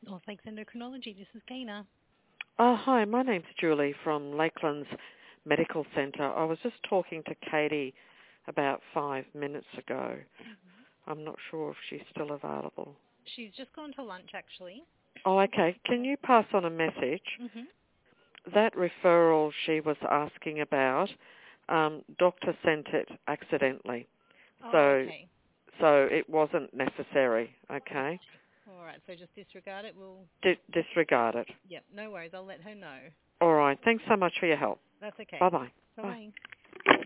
North Lakes Endocrinology. This is Tina. Hi, my name's Julie from Lakelands Medical Centre. I was just talking to Katie about 5 minutes ago. I'm not sure if she's still available. She's just gone to lunch, actually. Oh, okay. Can you pass on a message? Mm-hmm. That referral she was asking about, doctor sent it accidentally. Oh, So okay. it wasn't necessary, okay? All right, so just disregard it. Disregard it. Yep, no worries. I'll let her know. All right. Thanks so much for your help. That's okay. Bye-bye. Bye. Bye-bye.